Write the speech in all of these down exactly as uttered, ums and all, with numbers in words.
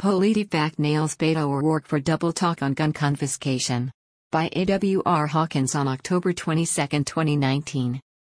PolitiFact nails Beto O'Rourke for double talk on gun confiscation. By A W R Hawkins on October twenty-second, twenty nineteen.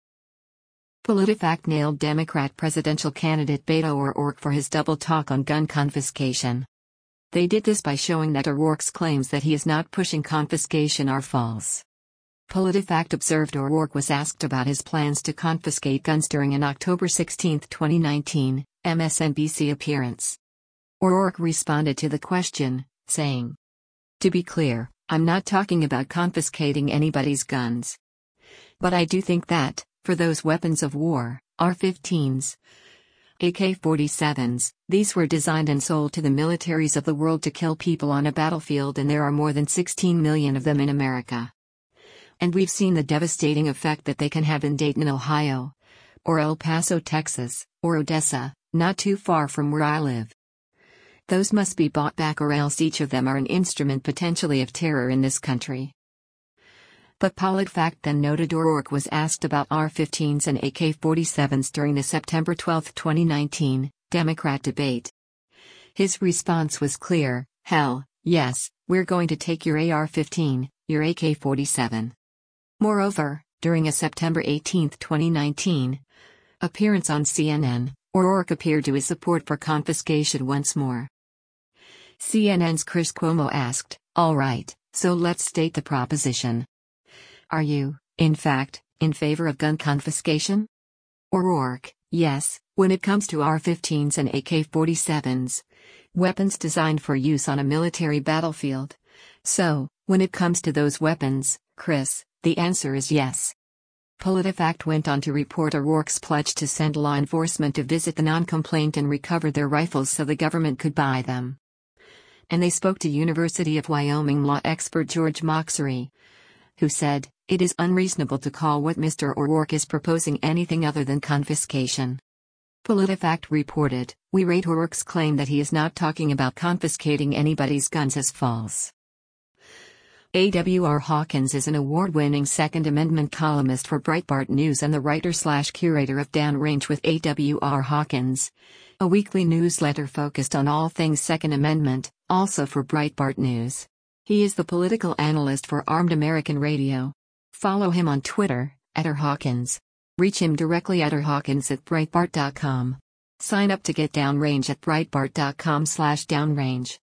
PolitiFact nailed Democrat presidential candidate Beto O'Rourke for his double talk on gun confiscation. They did this by showing that O'Rourke's claims that he is not pushing confiscation are false. PolitiFact observed O'Rourke was asked about his plans to confiscate guns during an October sixteenth, twenty nineteen, M S N B C appearance. O'Rourke responded to the question, saying, "To be clear, I'm not talking about confiscating anybody's guns. But I do think that, for those weapons of war, A R fifteens, A K forty-sevens, these were designed and sold to the militaries of the world to kill people on a battlefield, and there are more than sixteen million of them in America. And we've seen the devastating effect that they can have in Dayton, Ohio, or El Paso, Texas, or Odessa, not too far from where I live. Those must be bought back, or else each of them are an instrument potentially of terror in this country." But PolitiFact then noted O'Rourke was asked about A R fifteens and A K forty-sevens during the September twelfth, twenty nineteen, Democrat debate. His response was clear: "Hell, yes, we're going to take your A R fifteen, your A K forty-seven. Moreover, during a September eighteenth, twenty nineteen, appearance on C N N, O'Rourke appeared to his support for confiscation once more. C N N's Chris Cuomo asked, "All right, so let's state the proposition. Are you, in fact, in favor of gun confiscation?" O'Rourke: "Yes, when it comes to A R fifteens and A K forty-sevens, weapons designed for use on a military battlefield. So, when it comes to those weapons, Chris, the answer is yes." PolitiFact went on to report O'Rourke's pledge to send law enforcement to visit the non-complainant and recover their rifles so the government could buy them. And they spoke to University of Wyoming law expert George Moxery, who said, "It is unreasonable to call what Mister O'Rourke is proposing anything other than confiscation." PolitiFact reported, "We rate O'Rourke's claim that he is not talking about confiscating anybody's guns as false." A W R Hawkins is an award-winning Second Amendment columnist for Breitbart News and the writer-slash-curator of Downrange with A W R Hawkins, a weekly newsletter focused on all things Second Amendment, also for Breitbart News. He is the political analyst for Armed American Radio. Follow him on Twitter, at rhawkins. Reach him directly at rhawkins at breitbart dot com. Sign up to get Downrange at breitbart dot com slash downrange.